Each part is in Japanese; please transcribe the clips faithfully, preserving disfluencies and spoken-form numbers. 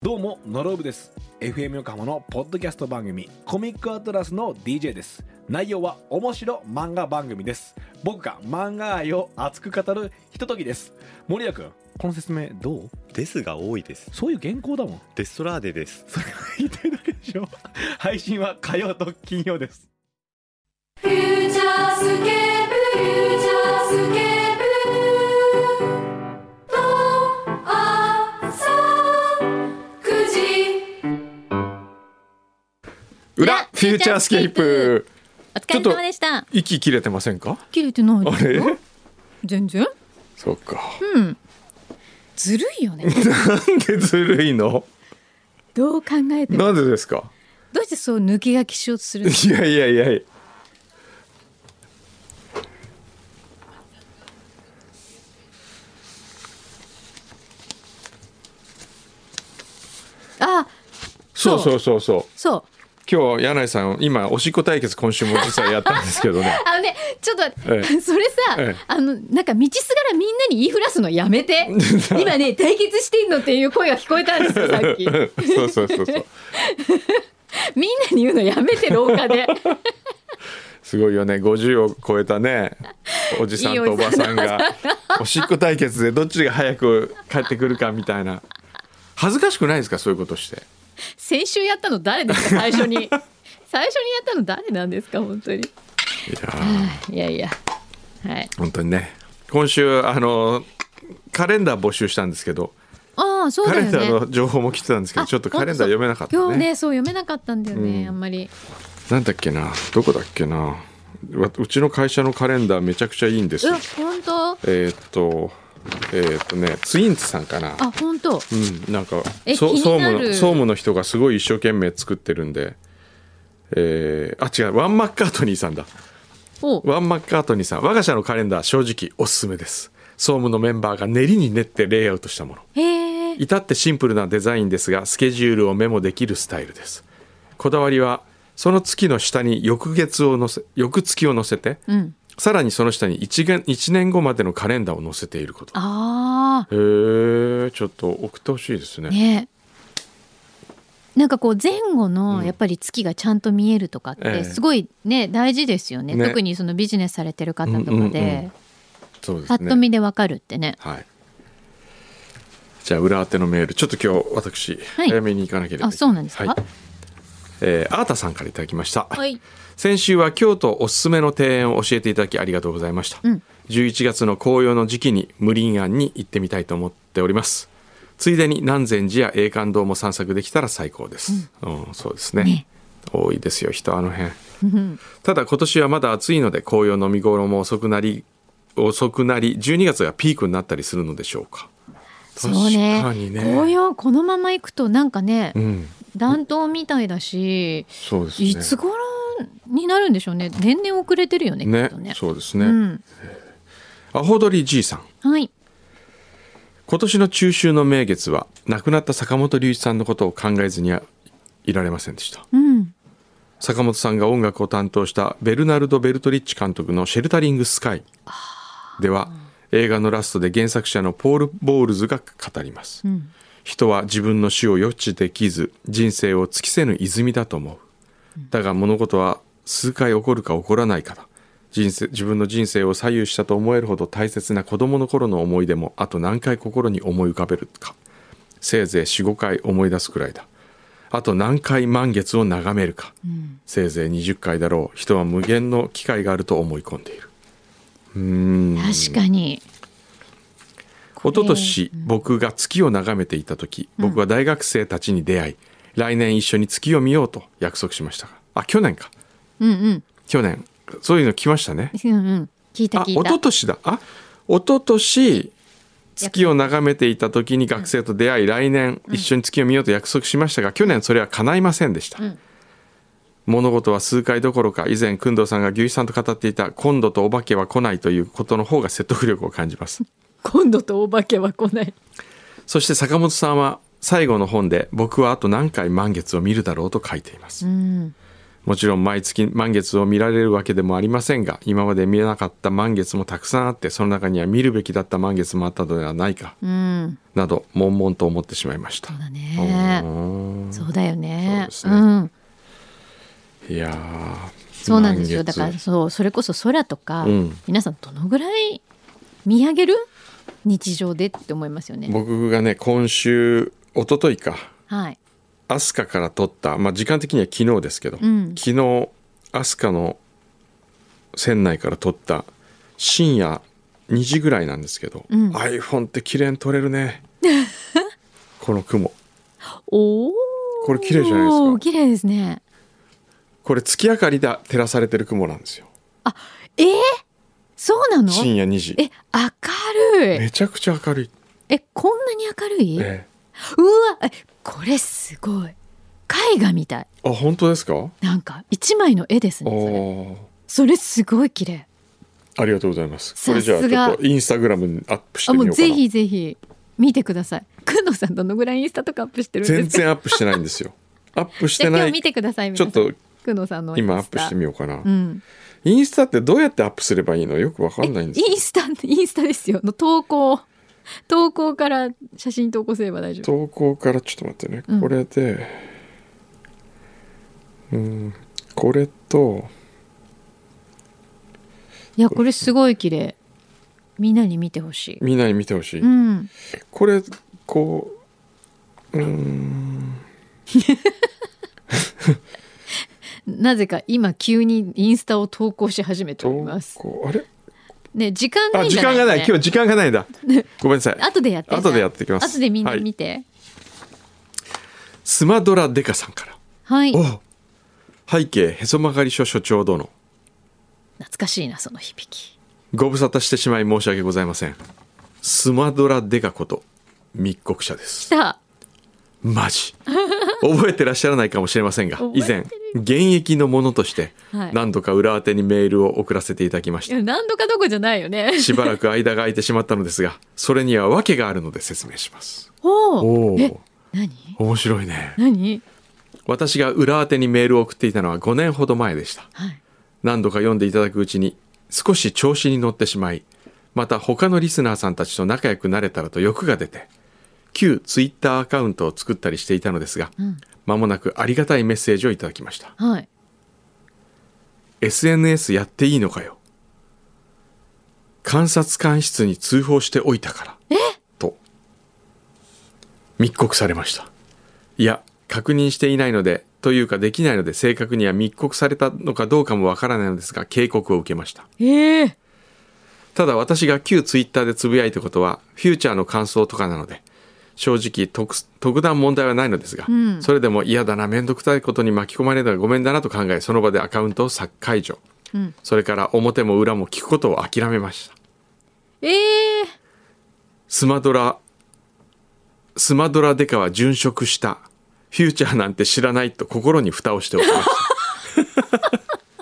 どうもノロブです。 エフエム 横浜のポッドキャスト番組コミックアトラスの ディージェー です。内容は面白漫画番組です。僕が漫画愛を熱く語るひとときです。森谷君、この説明どう？ ですが多いです。 そういう原稿だもん。 デストラーデです。 それが言いたいだけでしょ。配信は火曜と金曜です。 フューチャースケープ、フューチャースケープ裏フューチャースケープ。 お疲れ様でした。 息切れてませんか？ 切れてないですよ。 あれ全然。 そうか。 うんずるいよね。 なんでずるいの？ どう考えてもなんでですか？ どうしてそう抜き書きしようとするの？ いやいやいやいや。 あ、 そうそうそうそう。 そう今日柳井さん今おしっこ対決今週も実はやったんですけどね。 あのねちょっと、 ええ、 それさ、 ええ、 あのなんか道すがらみんなに言いふらすのやめて。今ね対決してんのっていう声が聞こえたんですよさっき。 そうそうそうそう。 みんなに言うのやめて廊下で。 すごいよね。ごじゅうを超えたねおじさんとおばさんがおしっこ対決でどっちが早く帰ってくるかみたいな。恥ずかしくないですか、そういうことして。 先週やったの誰ですか？最初に最初にやったの誰なんですか本当に。いやいやいや、はい、 本当にね。今週あのカレンダー募集したんですけど、 ああそうだよね、 カレンダーの情報も来てたんですけど、ちょっとカレンダー読めなかったね。 今日ねそう読めなかったんだよね、うん、あんまり。 なんだっけな、どこだっけな。うちの会社のカレンダーめちゃくちゃいいんですよ。 本当？ えー、っとえー、っとねツインズさんかな。 あ本当？ うん、なんか総務の総務の人がすごい一生懸命作ってるんで、えー、あ違うワンマッカートニーさんだ。ワンマッカートニーさん、我が社のカレンダー正直おすすめです。総務のメンバーが練りに練ってレイアウトしたもの。 へー。 至ってシンプルなデザインですがスケジュールをメモできるスタイルです。こだわりはその月の下に翌月を載せ翌月を載せて、うん、さらにその下に 1, いちねんごまでのカレンダーを載せていること。 あへー、ちょっと送ってほしいですね。 ね、なんかこう前後のやっぱり月がちゃんと見えるとかってすごいね大事ですよね、ね、特にそのビジネスされてる方とかで、うんうんうん、そうですね、パッと見でわかるってね、 はい。じゃあ裏当てのメールちょっと今日私、はい、早めに行かなければいけない。 あ、そうなんですか、はい。 えー、アータさんからいただきました、 はい、 先週は京都おすすめの庭園を教えていただきありがとうございました、うん、じゅういちがつの紅葉の時期に無林庵に行ってみたいと思っております。ついでに南禅寺や永観堂も散策できたら最高です、うんうん、そうですね、ね、多いですよ人あの辺。ただ今年はまだ暑いので紅葉の見頃も遅くなり遅くなりじゅうにがつがピークになったりするのでしょうか。 そうね、確かにね、紅葉このまま行くとなんかね、うん、暖冬みたいだし、 そうですね、 いつ頃になるんでしょうね。年々遅れてるよね、 ね、 きっとね。 そうですね、うん、アホドリじいさん、 はい、 今年の中秋の名月は亡くなった坂本龍一さんのことを考えずにはいられませんでした、 うん、 坂本さんが音楽を担当したベルナルド・ベルトリッチ監督のシェルタリング・スカイでは映画のラストで原作者のポール・ボールズが語ります、うん、人は自分の死を予知できず人生を尽きせぬ泉だと思う。だが物事は数回起こるか起こらないかだ。人生自分の人生を左右したと思えるほど大切な子供の頃の思い出もあと何回心に思い浮かべるか。せいぜい よん,ご 回思い出すくらいだ。あと何回満月を眺めるか、うん、せいぜいにじゅっかいだろう。人は無限の機会があると思い込んでいる。うーん、 確かに。 一昨年僕が月を眺めていた時、僕は大学生たちに出会い、うん、来年一緒に月を見ようと約束しましたが、あ、去年か、 うんうん、 去年そういうの来ましたね、 うんうん、聞いた聞いた。 あ、一昨年だ。あ、一昨年月を眺めていた時に学生と出会い、うん、来年一緒に月を見ようと約束しましたが、去年それは叶いませんでした、うん、物事は数回どころか以前工藤さんが牛一さんと語っていた今度とお化けは来ないということの方が説得力を感じます。 今度とお化けは来ない。 そして坂本さんは最後の本で僕はあと何回満月を見るだろうと書いています、うん、 もちろん毎月満月を見られるわけでもありませんが、今まで見えなかった満月もたくさんあって、その中には見るべきだった満月もあったのではないか、うん、など悶々と思ってしまいました。 そうだね。そうだよね。そうですね、うん、 いやそうなんですよ。だからそうそれこそ空とか、うん、皆さんどのぐらい見上げる日常でって思いますよね。 僕がね今週一昨日か、 はい、 飛鳥から撮った、まあ、時間的には昨日ですけど、うん、昨日飛鳥の船内から撮った深夜にじぐらいなんですけど、うん、iPhone って綺麗に撮れるねこの雲おこれ綺麗じゃないですか。 綺麗ですね。 これ月明かりで照らされてる雲なんですよ。 あ、えー、そうなの？ 深夜にじ。 え、明るい。 めちゃくちゃ明るい。 え、こんなに明るい？ ええ、 うわ、え、これすごい。絵画みたい。 あ、本当ですか？ なんか一枚の絵ですね。それ。それすごい綺麗。 ありがとうございます。これじゃあちょっとインスタグラムにアップしてみようかな。 あ、もうぜひぜひ見てください。くんのさんどのぐらいインスタとかアップしてるんですか？ 全然アップしてないんですよ。アップしてない。 今日見てください。 ちょっとくんのさんの今アップしてみようかな、 うん、 インスタってどうやってアップすればいいの？よくわかんないんですよ。 インスタインスタですよの投稿投稿から写真投稿すれば大丈夫。 投稿からちょっと待ってね、うん、これでうんこれといやこれすごい綺麗。みんなに見てほしい。 みんなに見てほしい、 うん、 これこううーんなぜか今急にインスタを投稿し始めております。 あれね、時間ないんじゃない？ あ、時間がない。今日時間がないんだ。ごめんなさい。 後でやって。 後でやってきます。 後でみんな見て。はい、 スマドラデカさんから。 はい。 お、背景へそ曲がり書所長殿。 懐かしいなその響き。 ご無沙汰してしまい申し訳ございません。スマドラデカこと密告者です。 来た。 マジ覚えてらっしゃらないかもしれませんが、以前現役の者として何度か裏宛てにメールを送らせていただきました。 いや何度かどこじゃないよね。 しばらく間が空いてしまったのですが、それには訳があるので説明します。 おお、え、何？ 面白いね。 何？ 私が裏宛てにメールを送っていたのはごねんほど前でした、 はい、 何度か読んでいただくうちに少し調子に乗ってしまい、また他のリスナーさんたちと仲良くなれたらと欲が出て旧ツイッターアカウントを作ったりしていたのですが、うん、間もなくありがたいメッセージをいただきました、 はい、 エスエヌエス やっていいのかよ、監察官室に通報しておいたからえと密告されました。いや確認していないのでというかできないので正確には密告されたのかどうかもわからないのですが警告を受けました。 えー、 ただ私が旧ツイッターでつぶやいたことはフューチャーの感想とかなので正直 特, 特段問題はないのですが、うん、それでも嫌だな、めんどくさいことに巻き込まれたらごめんだなと考え、その場でアカウントを解除、うん、それから表も裏も聞くことを諦めました。 えー、 スマドラスマドラデカは殉職した、フューチャーなんて知らないと心に蓋をしておきました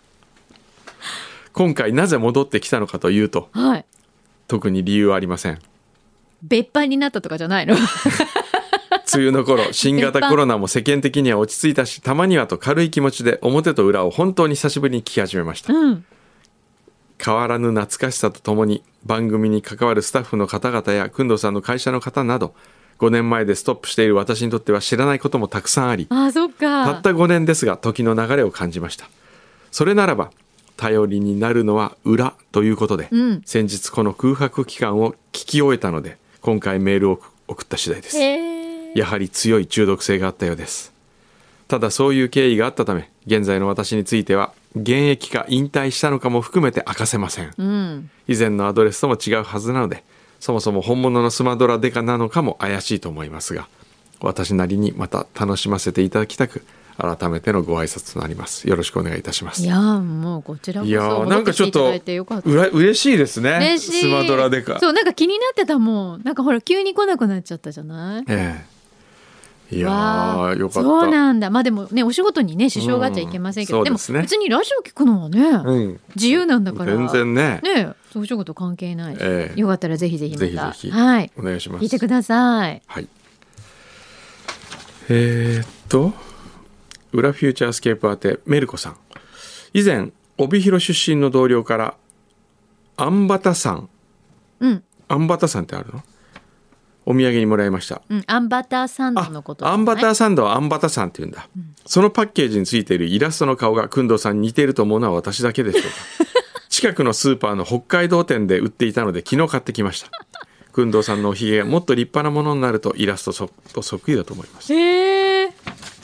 今回なぜ戻ってきたのかというと、 はい、 特に理由はありません。 別班になったとかじゃないの梅雨の頃新型コロナも世間的には落ち着いたし、たまにはと軽い気持ちで表と裏を本当に久しぶりに聞き始めました、 うん、 変わらぬ懐かしさとともに番組に関わるスタッフの方々や工藤さんの会社の方などごねんまえでストップしている私にとっては知らないこともたくさんあり、 あ、そっか、 たったごねんですが時の流れを感じました。それならば頼りになるのは裏ということで、うん、先日この空白期間を聞き終えたので今回メールを送った次第です。やはり強い中毒性があったようです。ただそういう経緯があったため現在の私については現役か引退したのかも含めて明かせません、 うん、 以前のアドレスとも違うはずなのでそもそも本物のスマドラデカなのかも怪しいと思いますが、私なりにまた楽しませていただきたく改めてのご挨拶となります。よろしくお願いいたします。 いやもうこちらこそいやなんかちょっとうら嬉しいですね。 嬉しい。 スマドラデカ。 そうなんか気になってたもん。なんかほら急に来なくなっちゃったじゃない。 ええ、いやーよかった。 そうなんだ。まあでもねお仕事にね支障があっちゃいけませんけど、うん、でも別にラジオ聞くのはね、うん、自由なんだから全然ねねお仕事関係ないし、 ええ、 よかったらぜひぜひまたぜひぜひ、 はい、 お願いします。 聞いてください。 はい。えー、っと裏フューチャースケープ宛てメルコさん。以前帯広出身の同僚からあんバタさん、 うん、 あんバタさんってあるの？お土産にもらいました、 うん、あんバターサンドのことあ、あんバターサンドはあんバタさんって言うんだ、うん、そのパッケージについているイラストの顔が工藤さんに似ていると思うのは私だけでしょうか近くのスーパーの北海道店で売っていたので昨日買ってきました。工藤さんのおひげがもっと立派なものになるとイラストそとそっくりだと思います。 えー、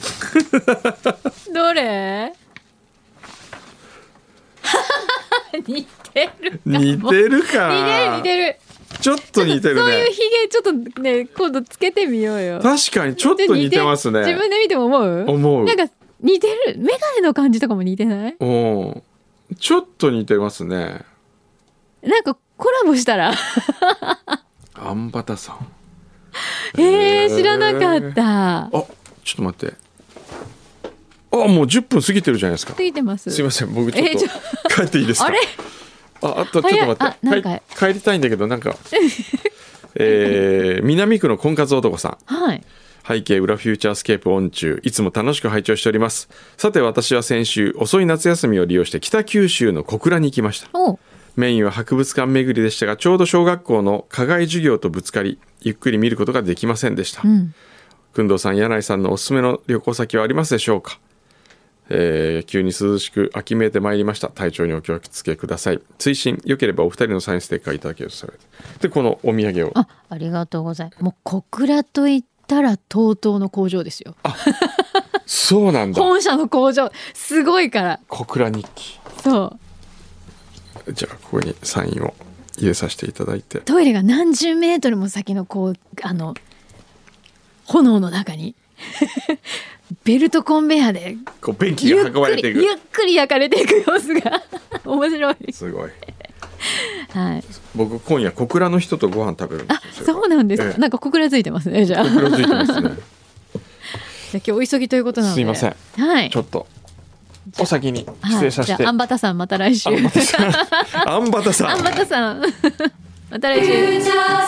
どれ似てるかも。 似てるか。 似てる似てる。 ちょっと似てるね。 そういうひげちょっとね今度つけてみようよ。 確かにちょっと似てますね。 自分で見ても思う？ 思う。 なんか似てる。メガネの感じとかも似てない？ お、ちょっと似てますね。 なんかコラボしたらあんバタさん。 えー、知らなかった。 あ、ちょっと待って。あ、もうじゅっぷん過ぎてるじゃないですか。 過ぎてます。 すいません、僕ちょっと、えー、ちょ帰っていいですか？ あれ？ あ、あとちょっと待って。なんか帰りたいんだけどなんか、えー、南区の婚活男さん。 はい。 背景裏フューチャースケープオン中、いつも楽しく拝聴しております。さて私は先週遅い夏休みを利用して北九州の小倉に行きました。メインは博物館巡りでしたが、ちょうど小学校の課外授業とぶつかりゆっくり見ることができませんでした。工藤、うん、さん、柳井さんのおすすめの旅行先はありますでしょうか？えー、急に涼しく秋めいてまいりました。体調にお気をつけください。追伸よければお二人のサインステッカーいただけるとされて、でこのお土産をあ, ありがとうございます。もう小倉といったら トートー の工場ですよ。 あ、そうなんだ。 本社の工場すごいから。 小倉日記。 そうじゃあここにサインを入れさせていただいて、 トイレが何十メートルも先のこうあの炎の中にベルトコンベヤでこう便器が運ばれていく、 ゆっくり焼かれていく様子が面白い。 すごい。 はい。 僕今夜小倉の人とご飯食べるんですよ。あ、そうなんですか。ええ、なんか小倉ついてますね。じゃあ。 小倉ついてますね。 じゃあ今日お急ぎということなので。 すいません。 はい。 ちょっとお先に失礼させて。 はい、じゃあアンバタさんまた来週。 アンバタさん。アンバタさん。 アンバタさんまた来週。